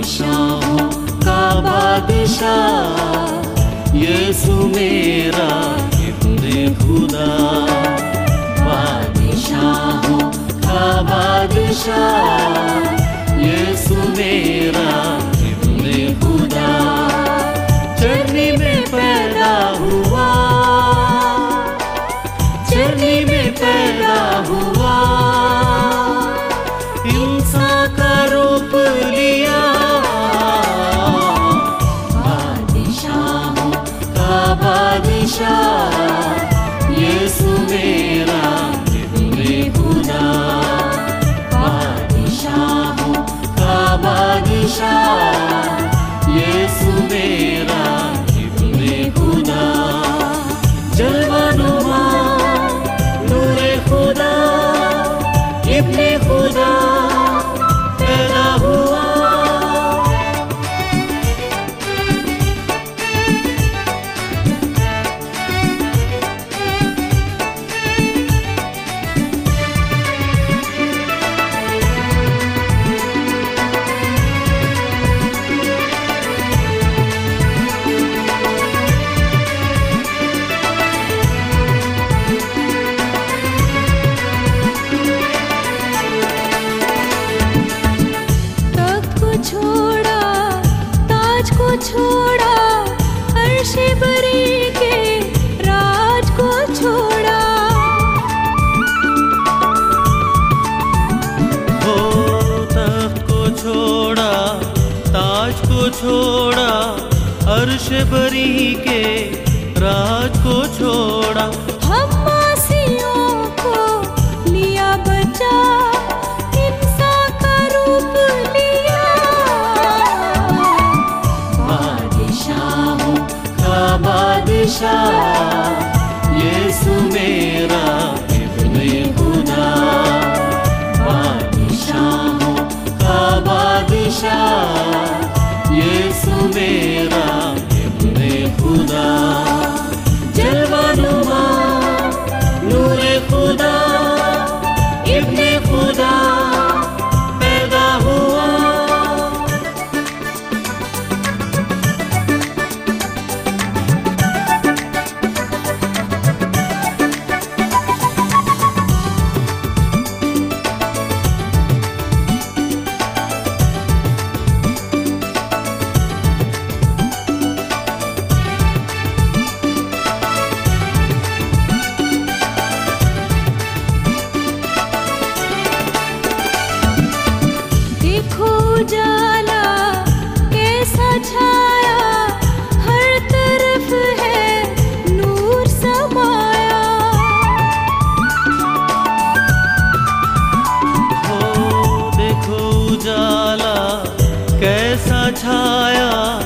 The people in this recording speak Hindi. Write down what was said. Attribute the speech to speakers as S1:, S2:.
S1: बादशाहों का बादशाह यीशु मेरा इब्ने खुदा। बादशाहों का बादशाह यीशु मेरा इब्ने खुदा। चरनी में पैदा हुआ, चरनी में पैदा हुआ, इंसान का रूप लिया। बादशाहों का बादशाह यीशु मेरा इब्ने खुदा। बादशाहों का बादशाह यीशु मेरा इब्ने खुदा। जलवानुमा नूरे खुदा इब्ने खुदा पैदा हुआ।
S2: छोड़ा अर्शे बरी के राज को छोड़ा।
S1: हो तख्त को छोड़ा, ताज को छोड़ा, अर्शे बरी के राज को छोड़ा।
S2: हम मासियों को लिया बचा, इंसान का रूप लिया।
S1: बादशाहों का बादशाह यीशु मेरा इब्ने खुदा। बादशाहों का बादशाह यीशु मेरा इब्ने खुदा। जलवानुमा नूरे खुदा इब्ने खुदा पैदा हुआ।
S2: उजाला कैसा छाया, हर तरफ है नूर समाया।
S1: हो देखो उजाला कैसा छाया,